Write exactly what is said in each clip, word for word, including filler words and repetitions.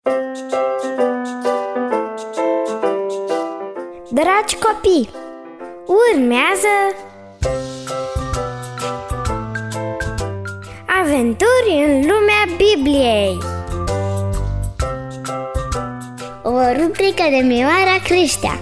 Dragi copii, urmează Aventuri în lumea Bibliei, o rubrică de Mioara Creștea.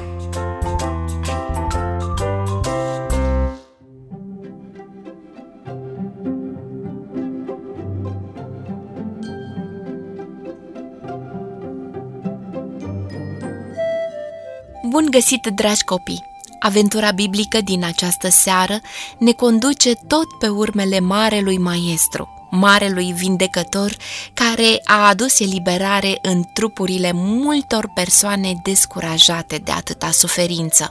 Bun găsit, dragi copii! Aventura biblică din această seară ne conduce tot pe urmele Marelui Maestru, Marelui Vindecător, care a adus eliberare în trupurile multor persoane descurajate de atâta suferință.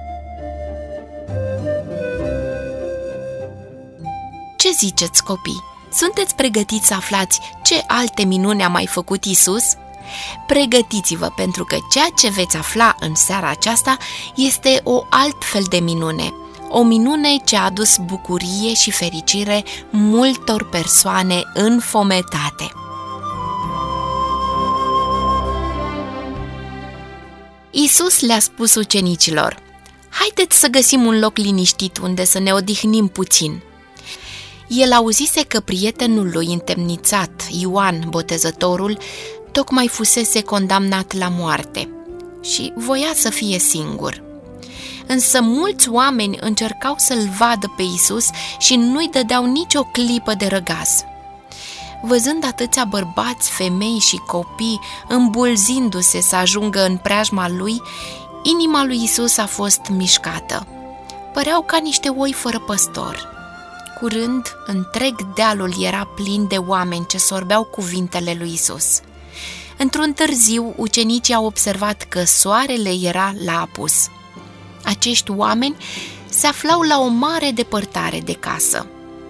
Ce ziceți, copii? Sunteți pregătiți să aflați ce alte minuni a mai făcut Iisus? Pregătiți-vă, pentru că ceea ce veți afla în seara aceasta este o altfel de minune, o minune ce a adus bucurie și fericire multor persoane înfometate. Iisus le-a spus ucenicilor: haideți să găsim un loc liniștit unde să ne odihnim puțin. El auzise că prietenul lui întemnițat, Ioan Botezătorul, tocmai fusese condamnat la moarte și voia să fie singur. Însă mulți oameni încercau să-l vadă pe Iisus și nu-i dădeau nicio clipă de răgaz. Văzând atâția bărbați, femei și copii îmbulzindu-se să ajungă în preajma lui, inima lui Iisus a fost mișcată. Păreau ca niște oi fără păstor. Curând, întreg dealul era plin de oameni ce sorbeau cuvintele lui Iisus. Într-un târziu, ucenicii au observat că soarele era la apus. Acești oameni se aflau la o mare depărtare de casă.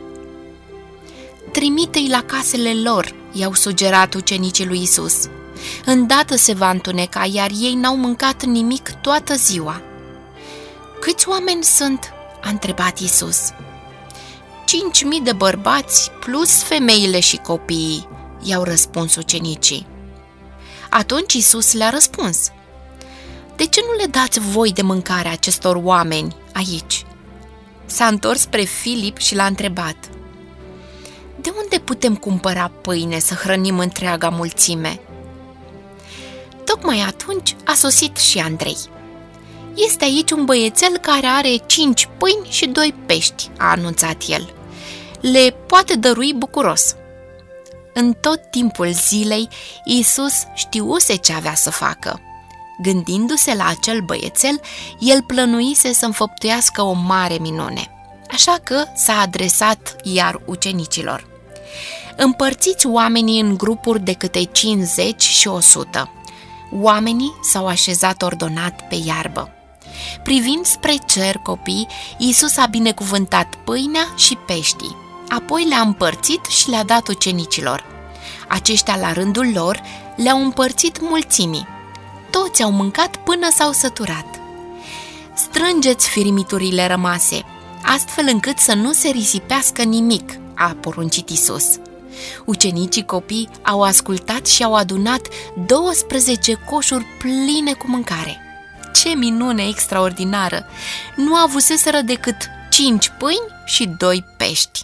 Trimite-i la casele lor, i-au sugerat ucenicii lui Iisus. Îndată se va întuneca, iar ei n-au mâncat nimic toată ziua. Câți oameni sunt? A întrebat Iisus. Cinci mii de bărbați plus femeile și copiii, i-au răspuns ucenicii. Atunci Iisus le-a răspuns: de ce nu le dați voi de mâncare acestor oameni aici? S-a întors spre Filip și l-a întrebat: de unde putem cumpăra pâine să hrănim întreaga mulțime? Tocmai atunci a sosit și Andrei. Este aici un băiețel care are cinci pâini și doi pești, a anunțat el. Le poate dărui bucuros. În tot timpul zilei, Iisus știuse ce avea să facă. Gândindu-se la acel băiețel, el plănuise să înfăptuiască o mare minune. Așa că s-a adresat iar ucenicilor: împărțiți oamenii în grupuri de câte cincizeci și o sută. Oamenii s-au așezat ordonat pe iarbă. Privind spre cer, copii, Iisus a binecuvântat pâinea și peștii. Apoi le-a împărțit și le-a dat ucenicilor. Aceștia, la rândul lor, le-au împărțit mulțimii. Toți au mâncat până s-au săturat. Strângeți firimiturile rămase, astfel încât să nu se risipească nimic, a poruncit Iisus. Ucenicii copii au ascultat și au adunat douăsprezece coșuri pline cu mâncare. Ce minune extraordinară! Nu avuseseră decât cinci pâini și doi pești.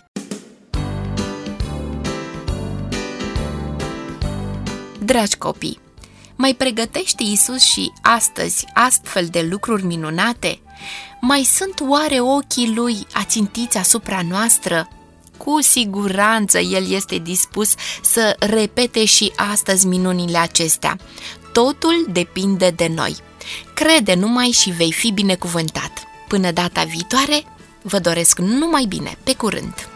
Dragi copii, mai pregătește Iisus și astăzi astfel de lucruri minunate? Mai sunt oare ochii Lui ațintiți asupra noastră? Cu siguranță El este dispus să repete și astăzi minunile acestea. Totul depinde de noi. Crede numai și vei fi binecuvântat. Până data viitoare, vă doresc numai bine. Pe curând!